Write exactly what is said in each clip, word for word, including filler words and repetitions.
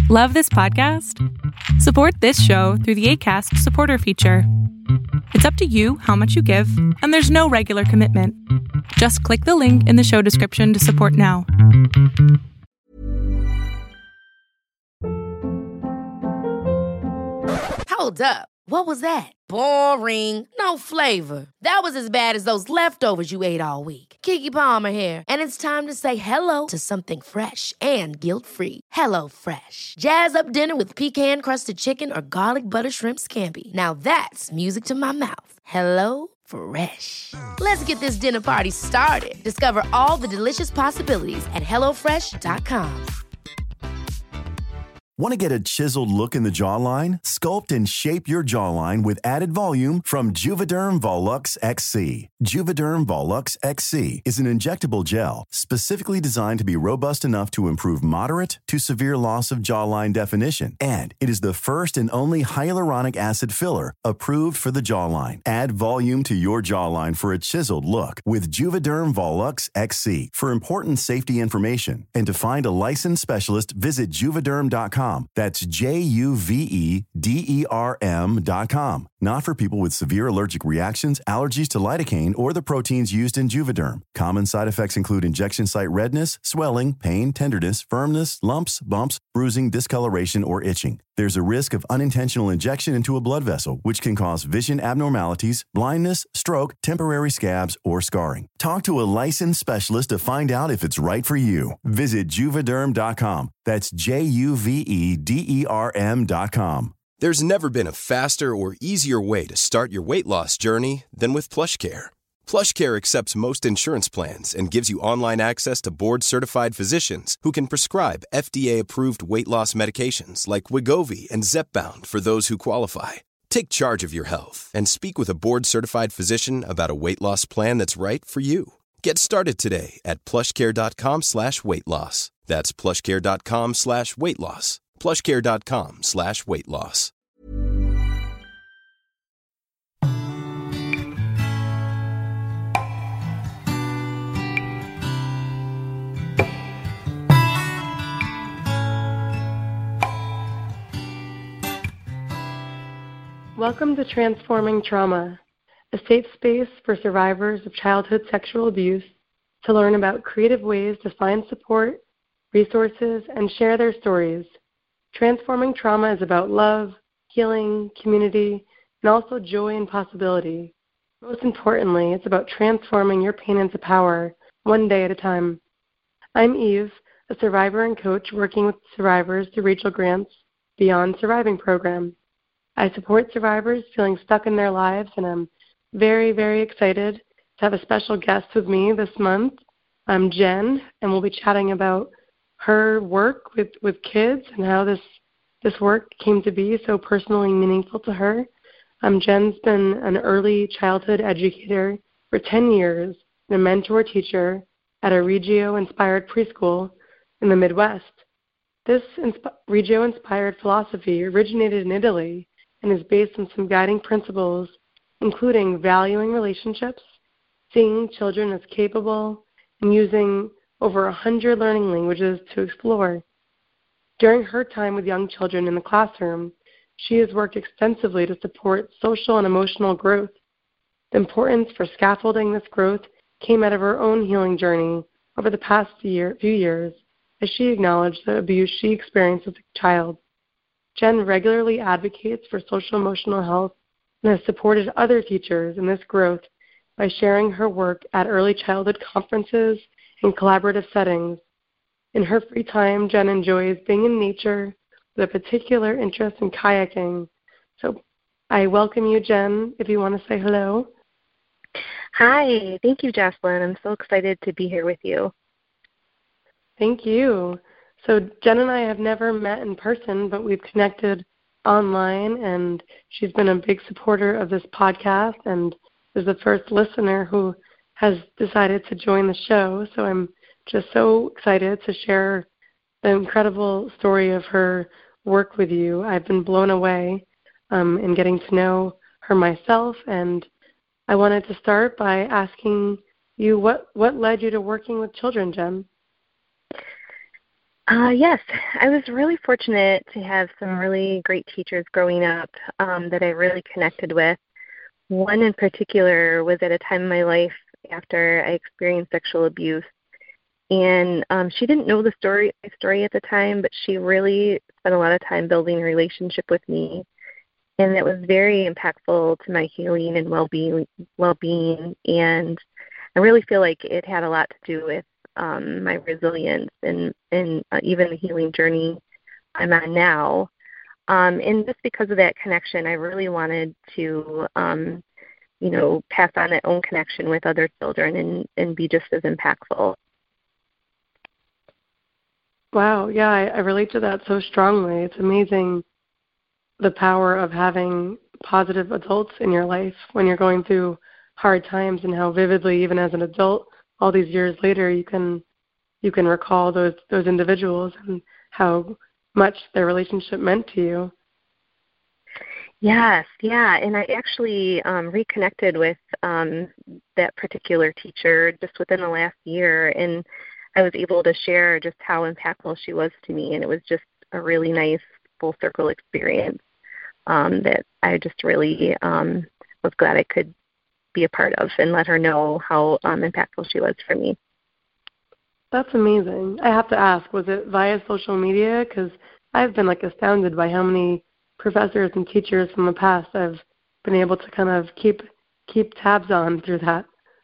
Love this podcast? Support this show through the Acast supporter feature. It's up to you how much you give, and there's no regular commitment. Just click the link in the show description to support now. Hold up. What was that? Boring. No flavor. That was as bad as those leftovers you ate all week. Keke Palmer here, and it's time to say hello to something fresh and guilt-free. Hello Fresh. Jazz up dinner with pecan-crusted chicken or garlic butter shrimp scampi. Now that's music to my mouth. Hello Fresh. Let's get this dinner party started. Discover all the delicious possibilities at hello fresh dot com. Want to get a chiseled look in the jawline? Sculpt and shape your jawline with added volume from Juvederm Volux X C. Juvederm Volux X C is an injectable gel specifically designed to be robust enough to improve moderate to severe loss of jawline definition. And it is the first and only hyaluronic acid filler approved for the jawline. Add volume to your jawline for a chiseled look with Juvederm Volux X C. For important safety information and to find a licensed specialist, visit juvederm dot com. That's J U V E D E R M dot com. Not for people with severe allergic reactions, allergies to lidocaine, or the proteins used in Juvederm. Common side effects include injection site redness, swelling, pain, tenderness, firmness, lumps, bumps, bruising, discoloration, or itching. There's a risk of unintentional injection into a blood vessel, which can cause vision abnormalities, blindness, stroke, temporary scabs, or scarring. Talk to a licensed specialist to find out if it's right for you. Visit juvederm dot com. That's J U V E D E R M dot com. There's never been a faster or easier way to start your weight loss journey than with PlushCare. PlushCare accepts most insurance plans and gives you online access to board-certified physicians who can prescribe F D A-approved weight loss medications like Wegovy and Zepbound for those who qualify. Take charge of your health and speak with a board-certified physician about a weight loss plan that's right for you. Get started today at plushcare.com slash weight loss. That's plushcare.com slash weight loss. plushcare.com slash weight loss. Welcome to Transforming Trauma, a safe space for survivors of childhood sexual abuse to learn about creative ways to find support, resources, and share their stories. Transforming Trauma is about love, healing, community, and also joy and possibility. Most importantly, it's about transforming your pain into power, one day at a time. I'm Eve, a survivor and coach working with survivors through Rachel Grant's Beyond Surviving program. I support survivors feeling stuck in their lives, and I'm very, very excited to have a special guest with me this month. I'm Jen, and we'll be chatting about her work with, with kids and how this this work came to be so personally meaningful to her. Um, Jen's been an early childhood educator for ten years and a mentor teacher at a Reggio-inspired preschool in the Midwest. This insp- Reggio-inspired philosophy originated in Italy and is based on some guiding principles, including valuing relationships, seeing children as capable, and using over a hundred learning languages to explore. During her time with young children in the classroom, she has worked extensively to support social and emotional growth. The importance for scaffolding this growth came out of her own healing journey over the past year, few years, as she acknowledged the abuse she experienced as a child. Jen regularly advocates for social emotional health and has supported other teachers in this growth by sharing her work at early childhood conferences and collaborative settings. In her free time, Jen enjoys being in nature with a particular interest in kayaking. So I welcome you, Jen, if you want to say hello. Hi. Thank you, Jocelyn. I'm so excited to be here with you. Thank you. So Jen and I have never met in person, but we've connected online, and she's been a big supporter of this podcast and is the first listener who has decided to join the show. So I'm just so excited to share the incredible story of her work with you. I've been blown away um, in getting to know her myself, and I wanted to start by asking you what, what led you to working with children, Jen? Uh, yes, I was really fortunate to have some really great teachers growing up um, that I really connected with. One in particular was at a time in my life after I experienced sexual abuse. And um, she didn't know the story story at the time, but she really spent a lot of time building a relationship with me, and that was very impactful to my healing and well-being. Well-being, and I really feel like it had a lot to do with um, my resilience and and uh, even the healing journey I'm on now. Um, and just because of that connection, I really wanted to, um, you know, pass on that own connection with other children and and be just as impactful. Wow, yeah, I, I relate to that so strongly. It's amazing the power of having positive adults in your life when you're going through hard times, and how vividly, even as an adult, all these years later, you can you can recall those those individuals and how much their relationship meant to you. Yes, yeah, and I actually um, reconnected with um, that particular teacher just within the last year, and I was able to share just how impactful she was to me, and it was just a really nice full circle experience um, that I just really um, was glad I could be a part of and let her know how um, impactful she was for me. That's amazing. I have to ask, was it via social media? Because I've been like astounded by how many professors and teachers from the past I've been able to kind of keep keep tabs on through that.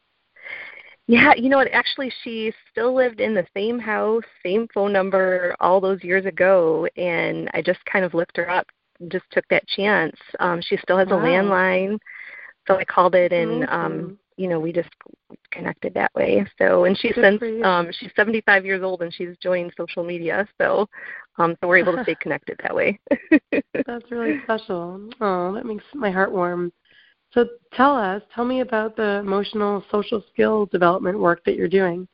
Yeah, you know what, actually she still lived in the same house, same phone number all those years ago, and I just kind of looked her up and just took that chance. Um, she still has Wow. a landline, so I called it, and, amazing. um, you know, we just connected that way. So, and she's Good since, um, she's seventy-five years old, and she's joined social media, so um, so we're able to stay connected that way. That's really special. Oh, that makes my heart warm. So tell us, tell me about the emotional social skill development work that you're doing.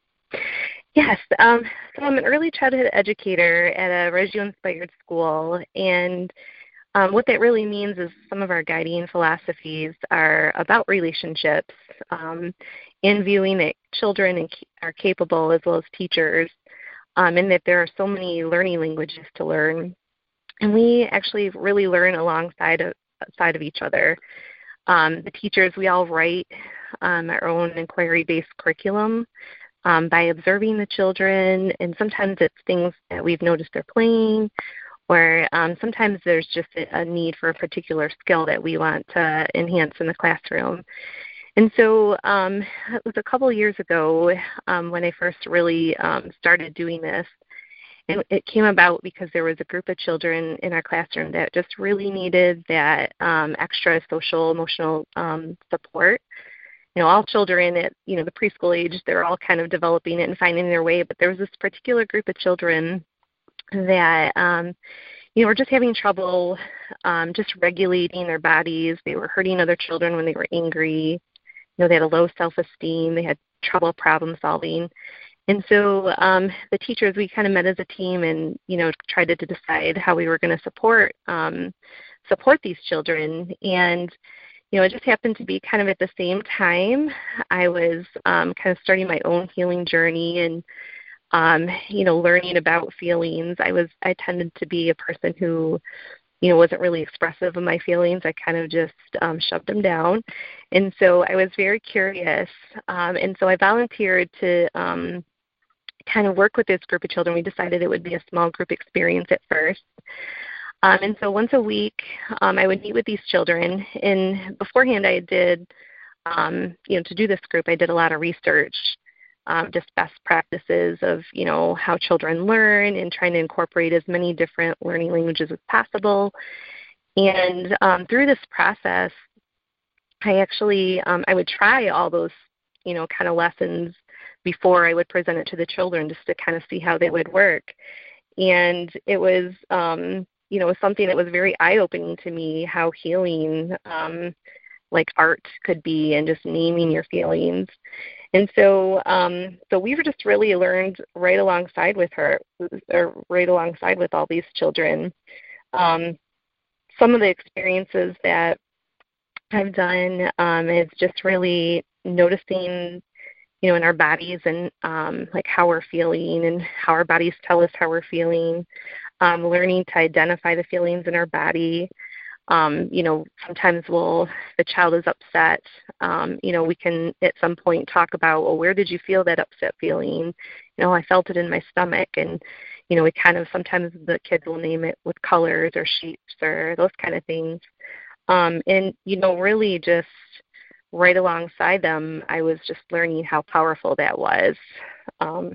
Yes, um, so I'm an early childhood educator at a Reggio-inspired school, and um, what that really means is some of our guiding philosophies are about relationships um, and viewing that children are capable as well as teachers, um, and that there are so many learning languages to learn. And we actually really learn alongside of, side of each other. Um, the teachers, we all write um, our own inquiry-based curriculum um, by observing the children, and sometimes it's things that we've noticed they're playing, or um, sometimes there's just a, a need for a particular skill that we want to enhance in the classroom. And so um, it was a couple years ago um, when I first really um, started doing this. And it came about because there was a group of children in our classroom that just really needed that um, extra social, emotional um, support. You know, all children at, you know, the preschool age, they're all kind of developing it and finding their way. But there was this particular group of children that, um, you know, were just having trouble um, just regulating their bodies. They were hurting other children when they were angry. You know, they had a low self-esteem. They had trouble problem solving. And so um, the teachers, we kind of met as a team and, you know, tried to, to decide how we were going to support um, support these children. And, you know, it just happened to be kind of at the same time I was um, kind of starting my own healing journey and, um, you know, learning about feelings. I was, I tended to be a person who, you know, wasn't really expressive of my feelings. I kind of just um, shoved them down. And so I was very curious. Um, and so I volunteered to um, kind of work with this group of children. We decided it would be a small group experience at first. Um, and so once a week, um, I would meet with these children. And beforehand, I did, um, you know, to do this group, I did a lot of research, um, just best practices of, you know, how children learn and trying to incorporate as many different learning languages as possible. And um, through this process, I actually, um, I would try all those, you know, kind of lessons before I would present it to the children just to kind of see how they would work. And it was, um, you know, something that was very eye-opening to me, how healing, um, like art could be, and just naming your feelings. And so, um, so we were just really learned right alongside with her, or right alongside with all these children. Um, some of the experiences that I've done um, is just really noticing, you know, in our bodies and um, like how we're feeling and how our bodies tell us how we're feeling, um, learning to identify the feelings in our body. Um, you know, sometimes we'll, if the child is upset, um, you know, we can at some point talk about, well, where did you feel that upset feeling? You know, I felt it in my stomach. And, you know, we kind of, sometimes the kids will name it with colors or shapes or those kind of things. Um, and, you know, really just right alongside them, I was just learning how powerful that was. Um,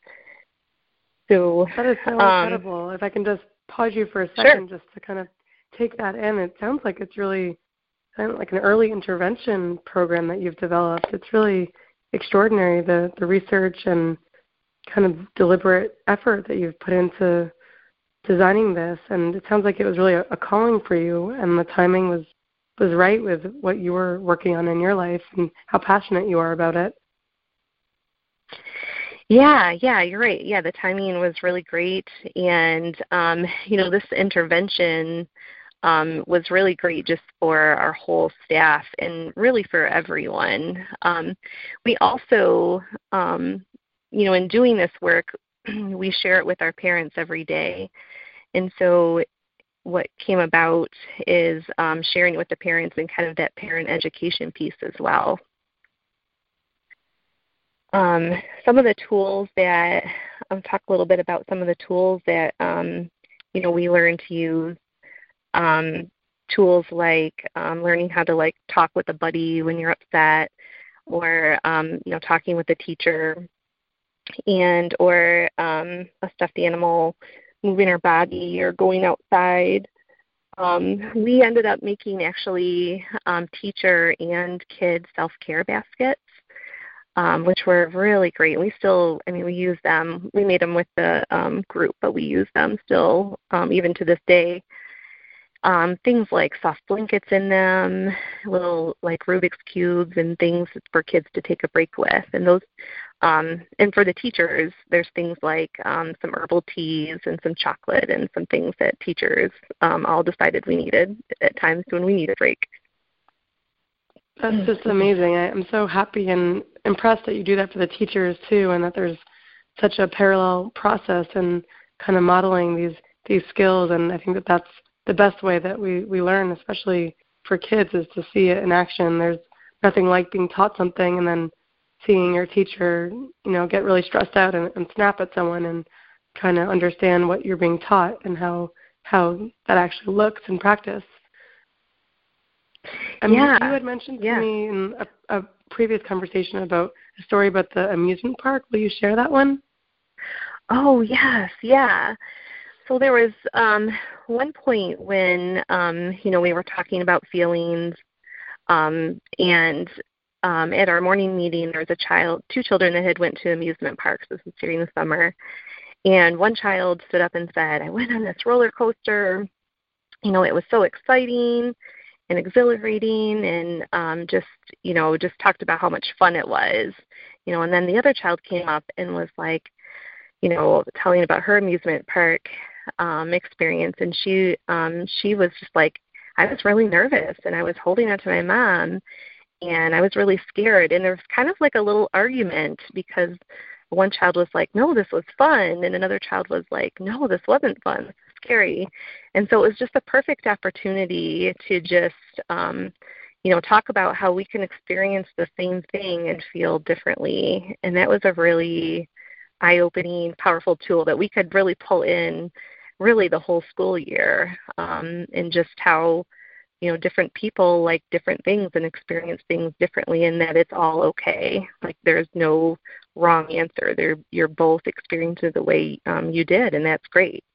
so That is so um, incredible. If I can just pause you for a second, sure. just to kind of take that in. It sounds like it's really kind of like an early intervention program that you've developed. It's really extraordinary, the, the research and kind of deliberate effort that you've put into designing this. And it sounds like it was really a, a calling for you, and the timing was, was right with what you were working on in your life and how passionate you are about it. Yeah, yeah, you're right. Yeah, the timing was really great. And, um, you know, this intervention um, was really great just for our whole staff and really for everyone. Um, we also, um, you know, in doing this work, we share it with our parents every day. And so what came about is um, sharing it with the parents and kind of that parent education piece as well. Um, some of the tools that, I'll talk a little bit about some of the tools that, um, you know, we learn to use. Um, tools like um, learning how to, like, talk with a buddy when you're upset, or, um, you know, talking with a teacher, and or um, a stuffed animal, moving our body, or going outside. Um, we ended up making, actually, um, teacher and kid self-care baskets. Um, which were really great. We still, I mean, we use them. We made them with the um, group, but we use them still, um, even to this day. Um, things like soft blankets in them, little like Rubik's Cubes and things for kids to take a break with. And those, um, and for the teachers, there's things like um, some herbal teas and some chocolate and some things that teachers um, all decided we needed at times when we need a break. That's just amazing. I, I'm so happy and impressed that you do that for the teachers too, and that there's such a parallel process and kind of modeling these these skills. And I think that that's the best way that we, we learn, especially for kids, is to see it in action. There's nothing like being taught something and then seeing your teacher, you know, get really stressed out and, and snap at someone and kind of understand what you're being taught and how how that actually looks in practice. I mean, yeah. you had mentioned to yeah. me in a, a previous conversation about a story about the amusement park. Will you share that one? Oh, yes, yeah. So there was um, one point when, um, you know, we were talking about feelings, um, and um, at our morning meeting, there was a child, two children that had went to amusement parks. This was during the summer. And one child stood up and said, I went on this roller coaster. You know, it was so exciting and exhilarating, and um, just, you know, just talked about how much fun it was, you know. And then the other child came up and was like, you know, telling about her amusement park um, experience, and she um, she was just like, I was really nervous, and I was holding on to my mom, and I was really scared. And there was kind of like a little argument because one child was like, no, this was fun, and another child was like, no, this wasn't fun. This was scary. And so it was just a perfect opportunity to just, um, you know, talk about how we can experience the same thing and feel differently. And that was a really eye-opening, powerful tool that we could really pull in really the whole school year, um, and just how, you know, different people like different things and experience things differently, and that it's all okay. Like, there's no wrong answer. They're, you're both experiencing the way um, you did, and that's great.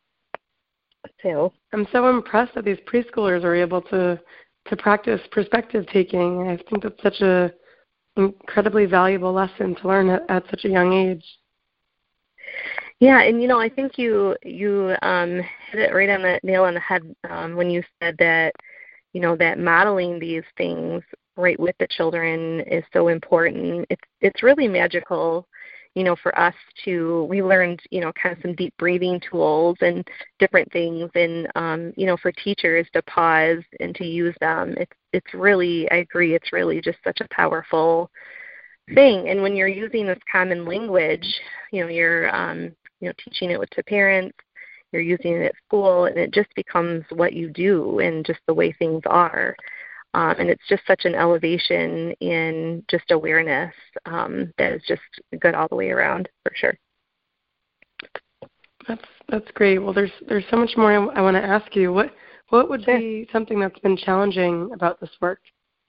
So I'm so impressed that these preschoolers are able to to practice perspective taking. I think that's such a incredibly valuable lesson to learn at, at such a young age. Yeah, and you know, I think you you um, hit it right on the nail on the head um, when you said that, you know, that modeling these things right with the children is so important. It's it's really magical, you know, for us to, we learned, you know, kind of some deep breathing tools and different things, and, um, you know, for teachers to pause and to use them. It's, it's really, I agree, it's really just such a powerful thing. And when you're using this common language, you know, you're um, you know, teaching it to parents, you're using it at school, and it just becomes what you do and just the way things are. Um, and it's just such an elevation in just awareness um, that is just good all the way around, for sure. That's that's great. Well, there's there's so much more I, I want to ask you. What what would Sure. be something that's been challenging about this work?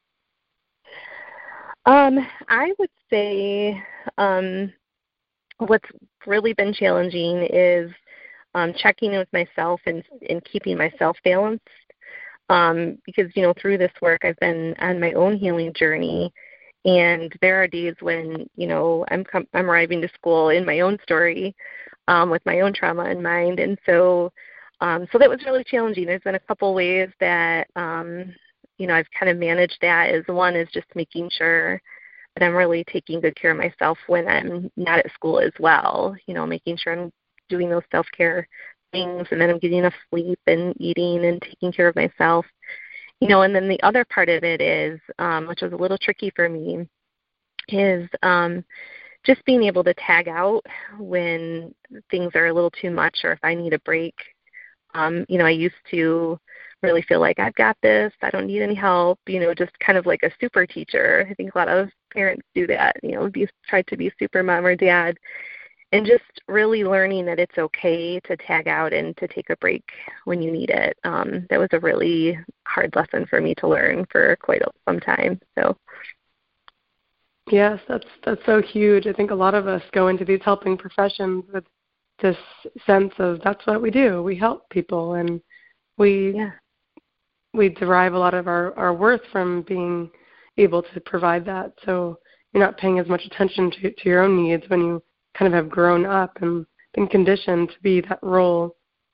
Um, I would say um, what's really been challenging is um, checking in with myself and, and keeping myself balanced. Um, because, you know, through this work, I've been on my own healing journey, and there are days when, you know, I'm com- I'm arriving to school in my own story um, with my own trauma in mind, and so um, so that was really challenging. There's been a couple ways that, um, you know, I've kind of managed that. Is one is just making sure that I'm really taking good care of myself when I'm not at school as well, you know, making sure I'm doing those self-care things, and then I'm getting enough sleep and eating and taking care of myself, you know. And then the other part of it is, um, which was a little tricky for me, is um, just being able to tag out when things are a little too much or if I need a break. Um, you know, I used to really feel like I've got this, I don't need any help, you know, just kind of like a super teacher. I think a lot of parents do that, you know, be try to be super mom or dad. And just really learning that it's okay to tag out and to take a break when you need it. Um, that was a really hard lesson for me to learn for quite some time. So, Yes, that's that's so huge. I think a lot of us go into these helping professions with this sense of that's what we do. We help people, and we yeah. we derive a lot of our, our worth from being able to provide that. So you're not paying as much attention to, to your own needs when you kind of have grown up and been conditioned to be that role.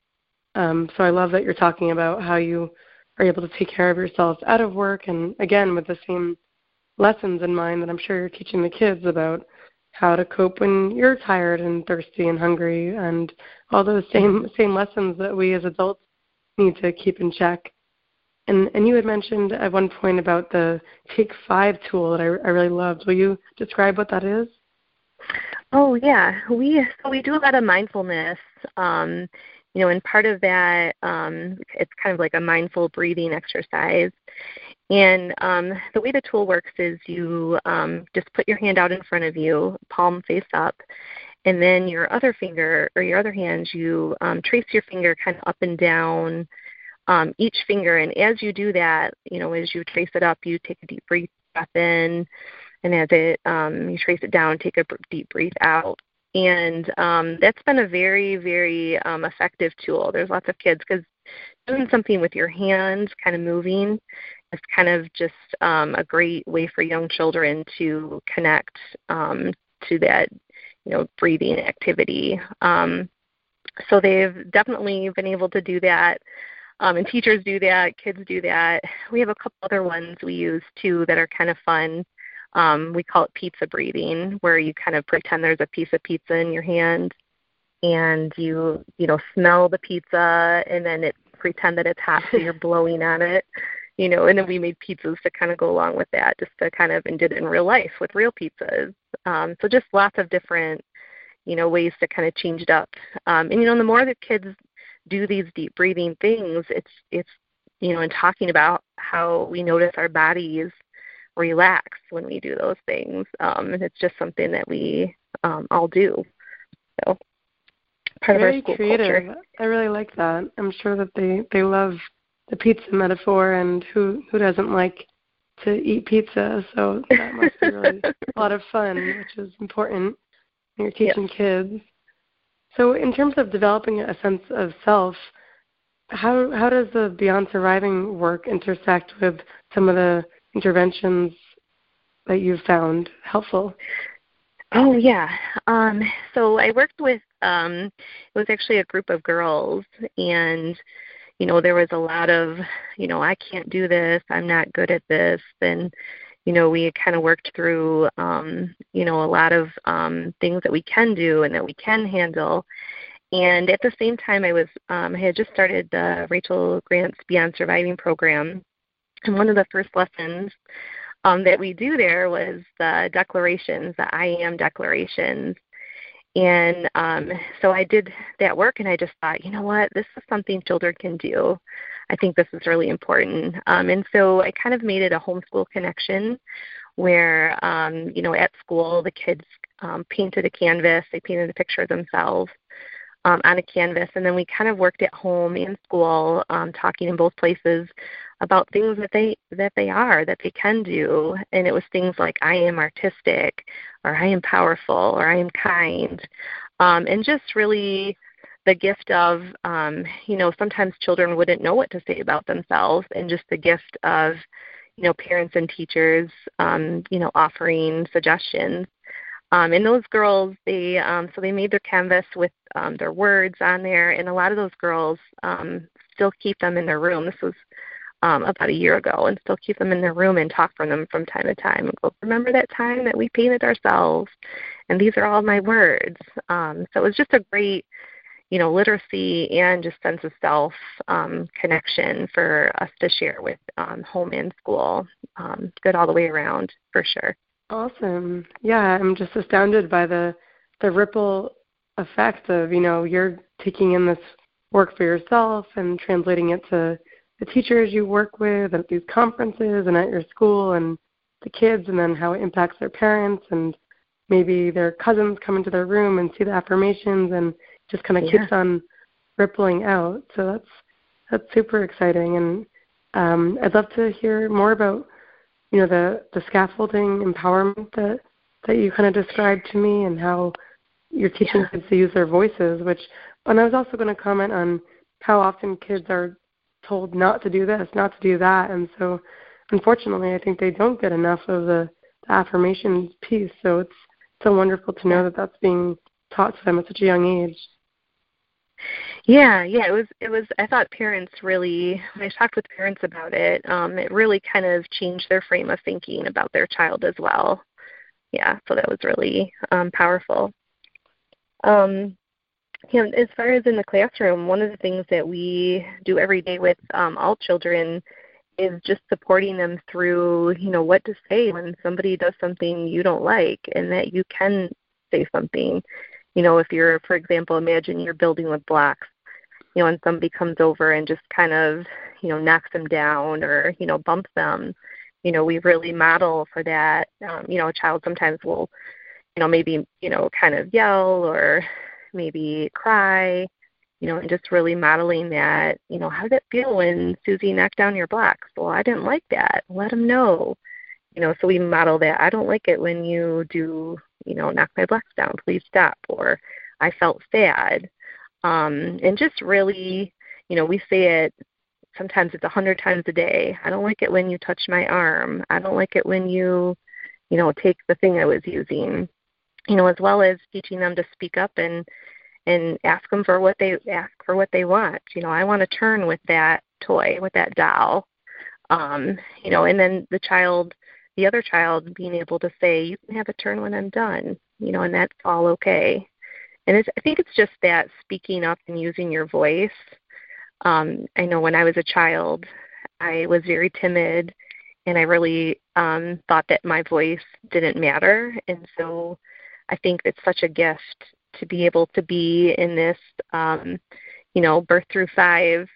Um, so I love that you're talking about how you are able to take care of yourself out of work, and again with the same lessons in mind that I'm sure you're teaching the kids about how to cope when you're tired and thirsty and hungry, and all those same same lessons that we as adults need to keep in check. And and you had mentioned at one point about the Take Five tool that I, I really loved. Will you describe what that is? Oh yeah, we so we do a lot of mindfulness, um, you know, and part of that um, it's kind of like a mindful breathing exercise. And um, the way the tool works is you um, just put your hand out in front of you, palm face up, and then your other finger or your other hand, you um, trace your finger kind of up and down um, each finger. And as you do that, you know, as you trace it up, you take a deep breath in. And as it, um, you trace it down, take a deep breath out. And um, that's been a very, very um, effective tool. There's lots of kids, because doing something with your hands, kind of moving, is kind of just um, a great way for young children to connect um, to that, you know, breathing activity. Um, so they've definitely been able to do that. Um, and teachers do that, kids do that. We have a couple other ones we use, too, that are kind of fun. Um, we call it pizza breathing, where you kind of pretend there's a piece of pizza in your hand, and you, you know, smell the pizza, and then it pretend that it's hot, so you're blowing on it, you know. And then we made pizzas to kind of go along with that, just to kind of, and did it in real life with real pizzas. Um, so just lots of different, you know, ways to kind of change it up. Um, and you know, the more that kids do these deep breathing things, it's it's you know, and talking about how we notice our bodies relax when we do those things. Um, and it's just something that we um, all do. So part Very of our school creative. culture. I really like that. I'm sure that they, they love the pizza metaphor, and who, who doesn't like to eat pizza? So that must be really a lot of fun, which is important when you're teaching Yes. kids. So in terms of developing a sense of self, how how does the Beyond Surviving work intersect with some of the interventions that you've found helpful? Oh, yeah. Um, so I worked with, um, it was actually a group of girls, and, you know, there was a lot of, you know, I can't do this, I'm not good at this, and, you know, we kind of worked through, um, you know, a lot of um, things that we can do and that we can handle. And at the same time, I was, um, I had just started the Rachel Grant's Beyond Surviving program, and one of the first lessons um, that we do there was the declarations, the I am declarations. And um, so I did that work, and I just thought, you know what, this is something children can do. I think this is really important. Um, and so I kind of made it a homeschool connection where, um, you know, at school the kids um, painted a canvas. They painted a picture of themselves um, on a canvas, and then we kind of worked at home and school, um, talking in both places about things that they that they are, that they can do. And it was things like, I am artistic, or I am powerful, or I am kind, um, and just really the gift of, um, you know, sometimes children wouldn't know what to say about themselves, and just the gift of, you know, parents and teachers, um, you know, offering suggestions. Um, and those girls, they um, so they made their canvas with um, their words on there, and a lot of those girls um, still keep them in their room. This was um, about a year ago, and still keep them in their room and talk from them from time to time and go, remember that time that we painted ourselves, and these are all my words. Um, so it was just a great, you know, literacy and just sense of self um, connection for us to share with um, home and school. Um, good all the way around, for sure. Awesome. Yeah, I'm just astounded by the the ripple effect of, you know, you're taking in this work for yourself and translating it to the teachers you work with at these conferences and at your school and the kids, and then how it impacts their parents, and maybe their cousins come into their room and see the affirmations, and just kind of yeah. keeps on rippling out. So that's that's super exciting. And um, I'd love to hear more about, you know, the, the scaffolding empowerment that, that you kind of described to me, and how you're teaching yeah. kids to use their voices, which, and I was also going to comment on how often kids are told not to do this, not to do that. And so unfortunately, I think they don't get enough of the, the affirmations piece. So it's so wonderful to know that that's being taught to them at such a young age. Yeah, yeah, it was, it was, I thought parents really, when I talked with parents about it, um, it really kind of changed their frame of thinking about their child as well. Yeah, so that was really um, powerful. Um, you know, as far as in the classroom, one of the things that we do every day with um, all children is just supporting them through, you know, what to say when somebody does something you don't like, and that you can say something. You know, if you're, for example, imagine you're building with blocks, you know, and somebody comes over and just kind of, you know, knocks them down, or, you know, bumps them, you know, we really model for that. Um, you know, a child sometimes will, you know, maybe, you know, kind of yell or maybe cry, you know, and just really modeling that, you know, how did it feel when Susie knocked down your blocks? Well, I didn't like that. Let them know. You know, so we model that. I don't like it when you do, you know, knock my blocks down. Please stop. Or I felt sad. Um, and just really, you know, we say it, sometimes it's a hundred times a day. I don't like it when you touch my arm. I don't like it when you, you know, take the thing I was using. You know, as well as teaching them to speak up and and ask them for what they ask for what they want. You know, I want to turn with that toy, with that doll. Um, you know, and then the child, the other child being able to say, you can have a turn when I'm done, you know, and that's all okay. And it's, I think it's just that speaking up and using your voice. Um, I know when I was a child, I was very timid, and I really um, thought that my voice didn't matter. And so I think it's such a gift to be able to be in this, um, you know, birth through five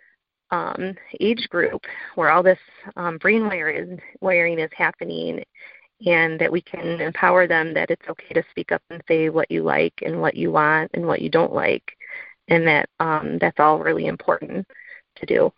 um, age group where all this um, brain wiring, wiring is happening, and that we can empower them that it's okay to speak up and say what you like and what you want and what you don't like, and that um, that's all really important to do,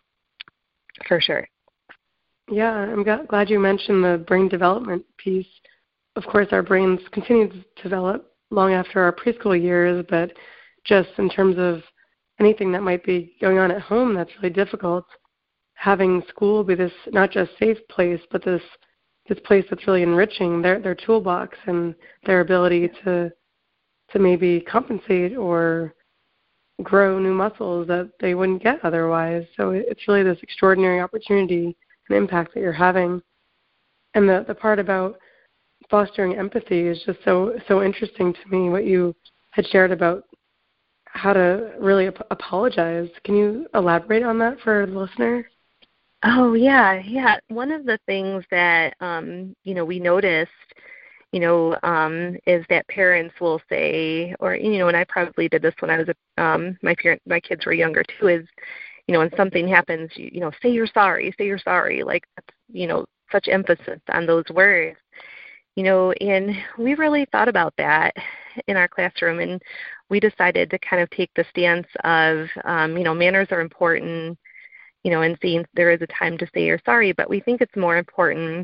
for sure. Yeah, I'm glad you mentioned the brain development piece. Of course, our brains continue to develop long after our preschool years, but just in terms of anything that might be going on at home that's really difficult, having school be this not just safe place, but this this place that's really enriching their their toolbox and their ability to to maybe compensate or grow new muscles that they wouldn't get otherwise. So it's really this extraordinary opportunity and impact that you're having. And the, the part about fostering empathy is just so so interesting to me, what you had shared about how to really ap- apologize. Can you elaborate on that for the listener? Oh, yeah, yeah. One of the things that, um, you know, we noticed, you know, um, is that parents will say, or, you know, and I probably did this when I was, a, um, my parent, my kids were younger too, is, you know, when something happens, you, you know, say you're sorry, say you're sorry, like, you know, such emphasis on those words, you know, and we really thought about that in our classroom, and we decided to kind of take the stance of, um, you know, manners are important, you know, and seeing there is a time to say you're sorry, but we think it's more important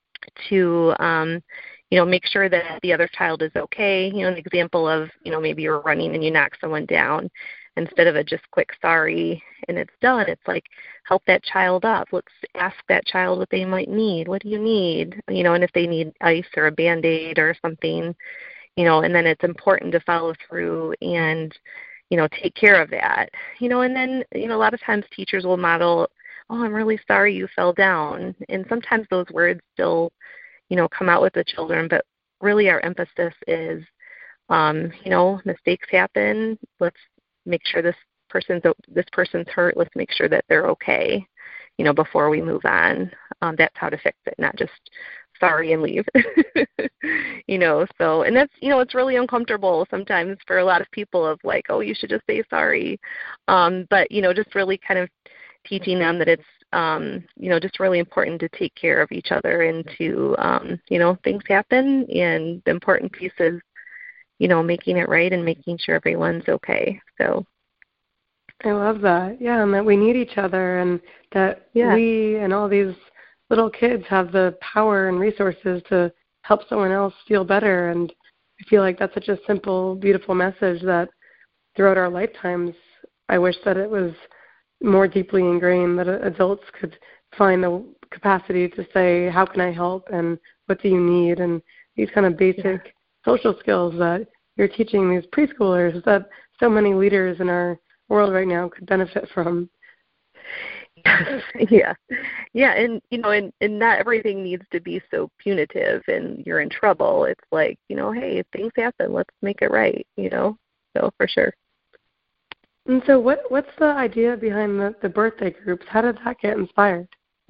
to, um, you know, make sure that the other child is okay. You know, an example of, you know, maybe you're running and you knock someone down. Instead of a just quick sorry and it's done, it's like help that child up. Let's ask that child what they might need. What do you need? You know, and if they need ice or a Band-Aid or something, you know, and then it's important to follow through and, you know, take care of that, you know, and then, you know, a lot of times teachers will model, oh, I'm really sorry you fell down. And sometimes those words still, you know, come out with the children, but really our emphasis is, um, you know, mistakes happen. Let's make sure this person's, this person's hurt. Let's make sure that they're okay, you know, before we move on. Um, that's how to fix it, not just sorry and leave. You know, so, and that's, you know, it's really uncomfortable sometimes for a lot of people of like, oh, you should just say sorry. Um, but, you know, just really kind of teaching them that it's, um, you know, just really important to take care of each other and to, um, you know, things happen, and the important piece is, you know, making it right and making sure everyone's okay. So I love that. Yeah, and that we need each other, and that yeah. we and all these little kids have the power and resources to help someone else feel better. And I feel like that's such a simple, beautiful message that throughout our lifetimes, I wish that it was more deeply ingrained, that adults could find the capacity to say, how can I help, and what do you need, and these kind of basic yeah. social skills that you're teaching these preschoolers that so many leaders in our world right now could benefit from. yeah. Yeah, and, you know, and, and not everything needs to be so punitive and you're in trouble. It's like, you know, hey, things happen. Let's make it right, you know, so for sure. And so what what's the idea behind the, the birthday groups? How did that get inspired?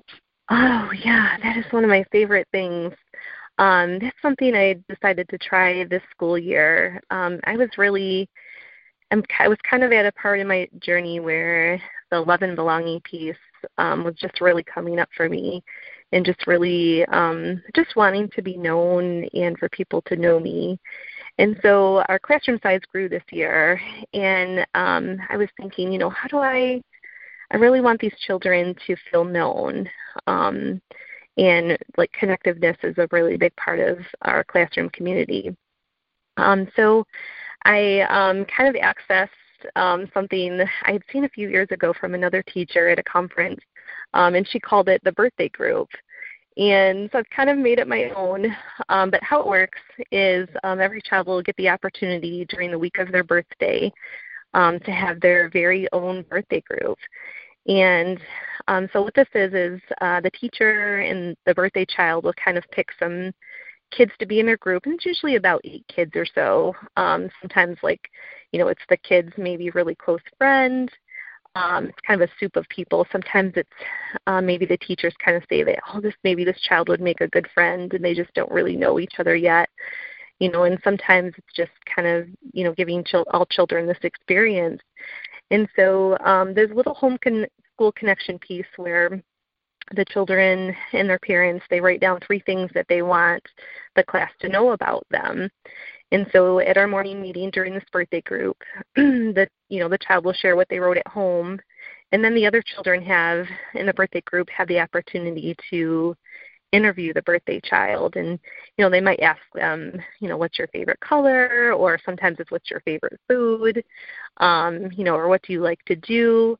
Oh, yeah, that is one of my favorite things. Um, that's something I decided to try this school year. Um, I was really, I'm, I was kind of at a part in my journey where the love and belonging piece um, was just really coming up for me, and just really um, just wanting to be known and for people to know me. And so our classroom size grew this year, and um, I was thinking, you know, how do I, I really want these children to feel known. Um, and like connectiveness is a really big part of our classroom community. Um, so I um, kind of accessed um, something I had seen a few years ago from another teacher at a conference, um, and she called it the birthday group. And so I've kind of made it my own. Um, but how it works is um, every child will get the opportunity during the week of their birthday um, to have their very own birthday group. And um, so what this is is uh, the teacher and the birthday child will kind of pick some kids to be in their group, and it's usually about eight kids or so. Um, sometimes, like, you know, it's the kid's maybe really close friend. Um, it's kind of a soup of people. Sometimes it's uh, maybe the teachers kind of say that, oh, this maybe this child would make a good friend, and they just don't really know each other yet. You know, and sometimes it's just kind of, you know, giving chil- all children this experience. And so um, there's a little home con- school connection piece where the children and their parents, they write down three things that they want the class to know about them. And so at our morning meeting during this birthday group, the you know the child will share what they wrote at home, and then the other children have in the birthday group have the opportunity to interview the birthday child. And you know they might ask them, you know, what's your favorite color, or sometimes it's what's your favorite food, um, you know, or what do you like to do.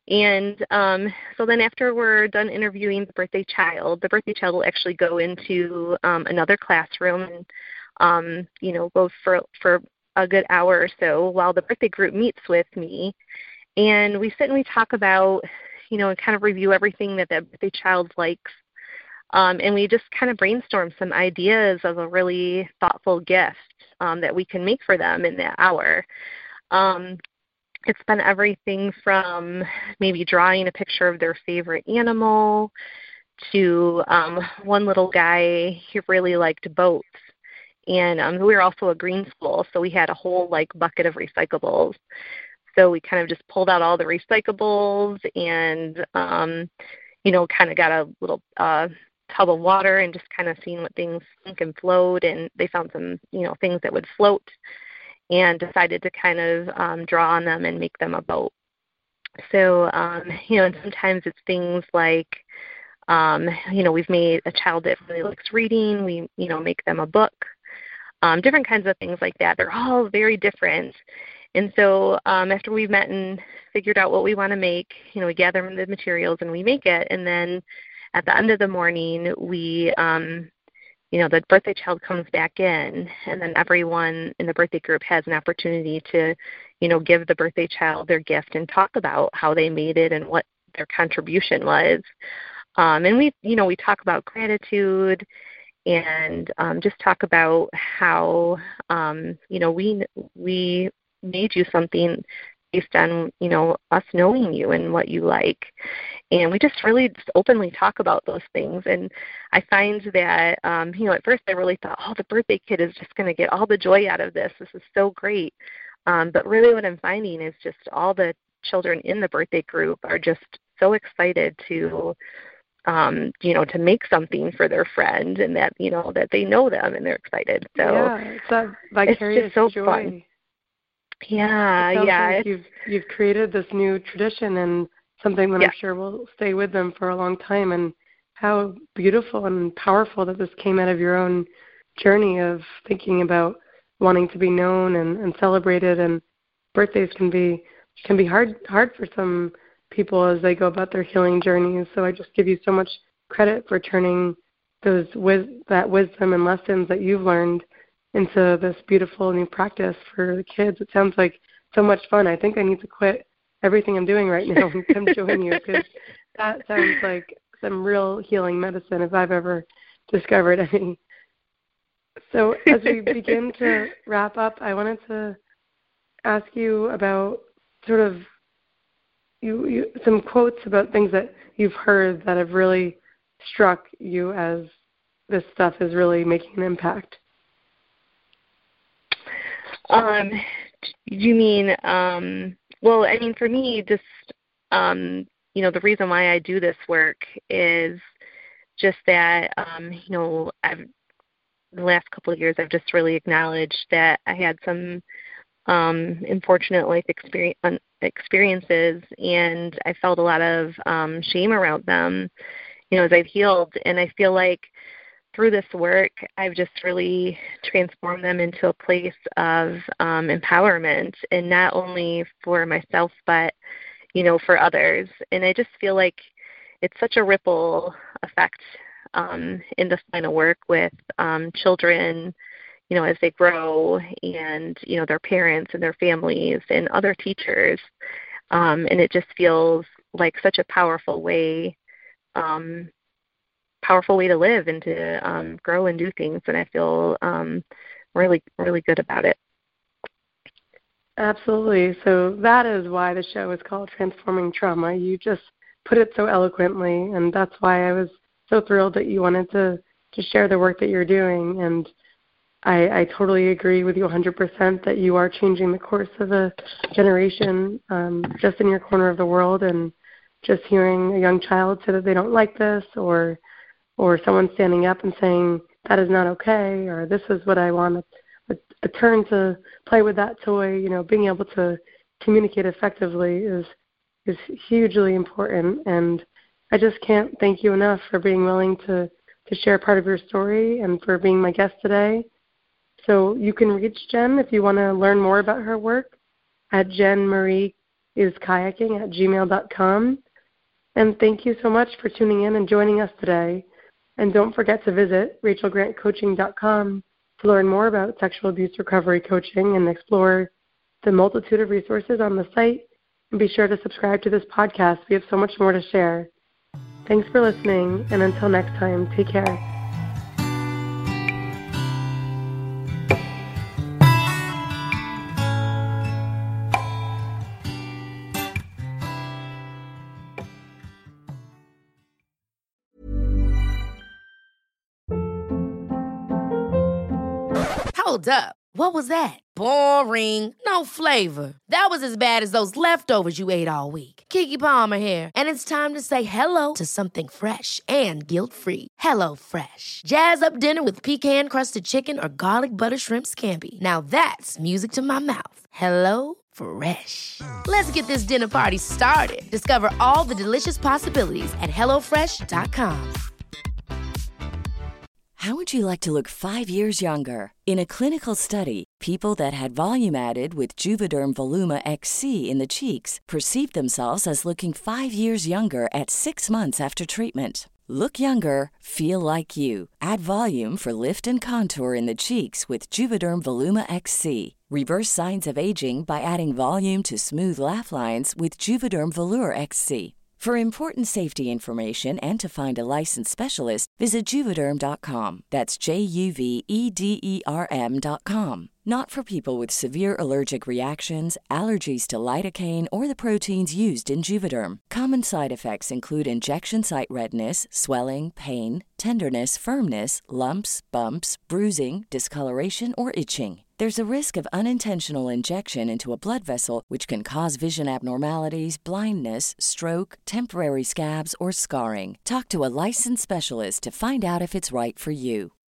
And um, so then after we're done interviewing the birthday child, the birthday child will actually go into um, another classroom and, um, you know, go for, for a good hour or so while the birthday group meets with me. And we sit and we talk about, you know, and kind of review everything that that birthday child likes. Um, and we just kind of brainstorm some ideas of a really thoughtful gift um, that we can make for them in that hour. Um, it's been everything from maybe drawing a picture of their favorite animal to um, one little guy, he really liked boats. And um, we were also a green school, so we had a whole like bucket of recyclables. So we kind of just pulled out all the recyclables and, um, you know, kind of got a little uh, tub of water and just kind of seeing what things sink and float. And they found some, you know, things that would float and decided to kind of um, draw on them and make them a boat. So, um, you know, and sometimes it's things like, um, you know, we've made a child that really likes reading. We, you know, make them a book. Um, different kinds of things like that. They're all very different. And so um, after we've met and figured out what we want to make, you know, we gather the materials and we make it. And then at the end of the morning, we, um, you know, the birthday child comes back in, and then everyone in the birthday group has an opportunity to, you know, give the birthday child their gift and talk about how they made it and what their contribution was. Um, and we, you know, we talk about gratitude and um, just talk about how, um, you know, we we made you something based on, you know, us knowing you and what you like. And we just really just openly talk about those things. And I find that, um, you know, at first I really thought, oh, the birthday kid is just going to get all the joy out of this. This is so great. Um, but really what I'm finding is just all the children in the birthday group are just so excited to um, you know, to make something for their friend, and that, you know, that they know them and they're excited. So yeah, it's that vicarious it's just so joy. Fun. Yeah, it yeah. Like you've you've created this new tradition and something that yeah. I'm sure will stay with them for a long time. And how beautiful and powerful that this came out of your own journey of thinking about wanting to be known and, and celebrated. And birthdays can be can be hard hard for some people as they go about their healing journeys. So I just give you so much credit for turning those wis- that wisdom and lessons that you've learned into this beautiful new practice for the kids. It sounds like so much fun. I think I need to quit everything I'm doing right now and come join you, because that sounds like some real healing medicine if I've ever discovered any. So as we begin to wrap up, I wanted to ask you about sort of You, you, some quotes about things that you've heard that have really struck you as this stuff is really making an impact. Um, you mean, um, well, I mean, for me, just, um, you know, the reason why I do this work is just that, um, you know, I've, the last couple of years, I've just really acknowledged that I had some um, unfortunate life experience, experiences, and I felt a lot of um, shame around them, you know, as I've healed. And I feel like through this work, I've just really transformed them into a place of um, empowerment, and not only for myself, but, you know, for others. And I just feel like it's such a ripple effect um, in this line of work with um, children, you know, as they grow, and, you know, their parents and their families and other teachers. Um, and it just feels like such a powerful way, um, powerful way to live and to um, grow and do things. And I feel um, really, really good about it. Absolutely. So that is why the show is called Transforming Trauma. You just put it so eloquently, and that's why I was so thrilled that you wanted to, to share the work that you're doing. And I, I totally agree with you one hundred percent that you are changing the course of a generation um, just in your corner of the world. And just hearing a young child say that they don't like this, or or someone standing up and saying that is not okay, or this is what I want, a, a turn to play with that toy, you know, being able to communicate effectively is is hugely important. And I just can't thank you enough for being willing to, to share part of your story and for being my guest today. So you can reach Jen if you want to learn more about her work at jen marie is kayaking at gmail dot com. And thank you so much for tuning in and joining us today. And don't forget to visit rachel grant coaching dot com to learn more about sexual abuse recovery coaching and explore the multitude of resources on the site. And be sure to subscribe to this podcast. We have so much more to share. Thanks for listening, and until next time, take care. Hold up. What was that? Boring. No flavor. That was as bad as those leftovers you ate all week. Keke Palmer here, and it's time to say hello to something fresh and guilt-free. Hello Fresh. Jazz up dinner with pecan-crusted chicken or garlic butter shrimp scampi. Now that's music to my mouth. Hello Fresh. Let's get this dinner party started. Discover all the delicious possibilities at hello fresh dot com. How would you like to look five years younger? In a clinical study, people that had volume added with Juvederm Voluma X C in the cheeks perceived themselves as looking five years younger at six months after treatment. Look younger, feel like you. Add volume for lift and contour in the cheeks with Juvederm Voluma X C. Reverse signs of aging by adding volume to smooth laugh lines with Juvederm Volure X C. For important safety information and to find a licensed specialist, visit Juvederm dot com. That's J U V E D E R M dot com. Not for people with severe allergic reactions, allergies to lidocaine, or the proteins used in Juvederm. Common side effects include injection site redness, swelling, pain, tenderness, firmness, lumps, bumps, bruising, discoloration, or itching. There's a risk of unintentional injection into a blood vessel, which can cause vision abnormalities, blindness, stroke, temporary scabs, or scarring. Talk to a licensed specialist to find out if it's right for you.